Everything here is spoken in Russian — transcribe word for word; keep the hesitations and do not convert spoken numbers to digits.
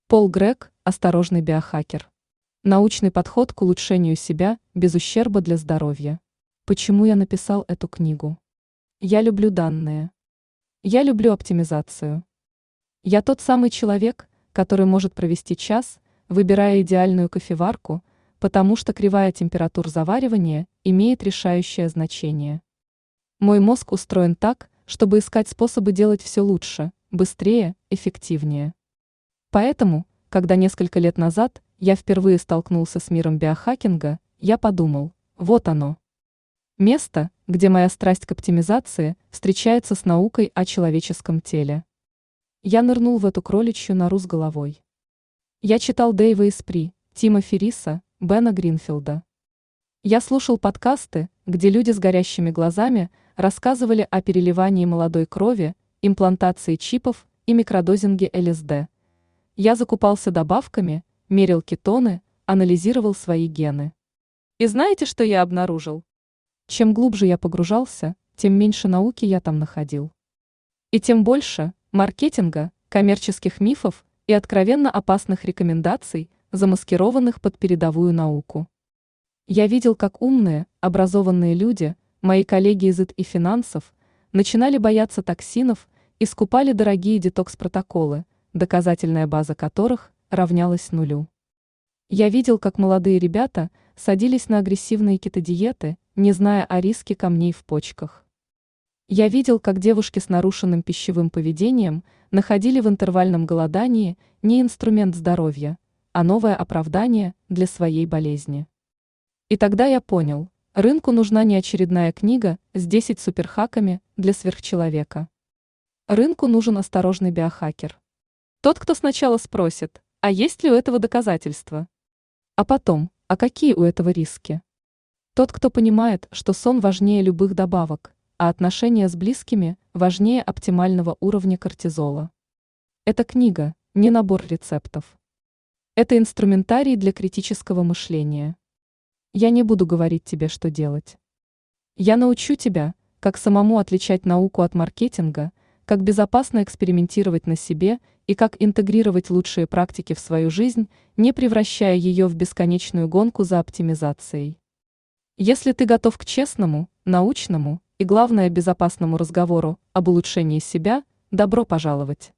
Пол Грег – осторожный биохакер. Научный подход к улучшению себя без ущерба для здоровья. Почему я написал эту книгу? Я люблю данные. Я люблю оптимизацию. Я тот самый человек, который может провести час, выбирая идеальную кофеварку, потому что кривая температур заваривания имеет решающее значение. Мой мозг устроен так, чтобы искать способы делать все лучше, быстрее, эффективнее. Поэтому, когда несколько лет назад я впервые столкнулся с миром биохакинга, я подумал, вот оно. Место, где моя страсть к оптимизации встречается с наукой о человеческом теле. Я нырнул в эту кроличью нору с головой. Я читал Дэйва Эспри, Тима Ферриса, Бена Гринфилда. Я слушал подкасты, где люди с горящими глазами рассказывали о переливании молодой крови, имплантации чипов и микродозинге эл эс дэ. Я закупался добавками, мерил кетоны, анализировал свои гены. И знаете, что я обнаружил? Чем глубже я погружался, тем меньше науки я там находил. И тем больше маркетинга, коммерческих мифов и откровенно опасных рекомендаций, замаскированных под передовую науку. Я видел, как умные, образованные люди, мои коллеги из ай ти и финансов, начинали бояться токсинов и скупали дорогие детокс-протоколы, доказательная база которых равнялась нулю. Я видел, как молодые ребята садились на агрессивные кетодиеты, не зная о риске камней в почках. Я видел, как девушки с нарушенным пищевым поведением находили в интервальном голодании не инструмент здоровья, а новое оправдание для своей болезни. И тогда я понял, рынку нужна не очередная книга с десятью суперхаками для сверхчеловека. Рынку нужен осторожный биохакер. Тот, кто сначала спросит, а есть ли у этого доказательства? А потом, а какие у этого риски? Тот, кто понимает, что сон важнее любых добавок, а отношения с близкими важнее оптимального уровня кортизола. Эта книга – не набор рецептов. Это инструментарий для критического мышления. Я не буду говорить тебе, что делать. Я научу тебя, как самому отличать науку от маркетинга, как безопасно экспериментировать на себе и как интегрировать лучшие практики в свою жизнь, не превращая ее в бесконечную гонку за оптимизацией. Если ты готов к честному, научному и, главное, безопасному разговору об улучшении себя, добро пожаловать!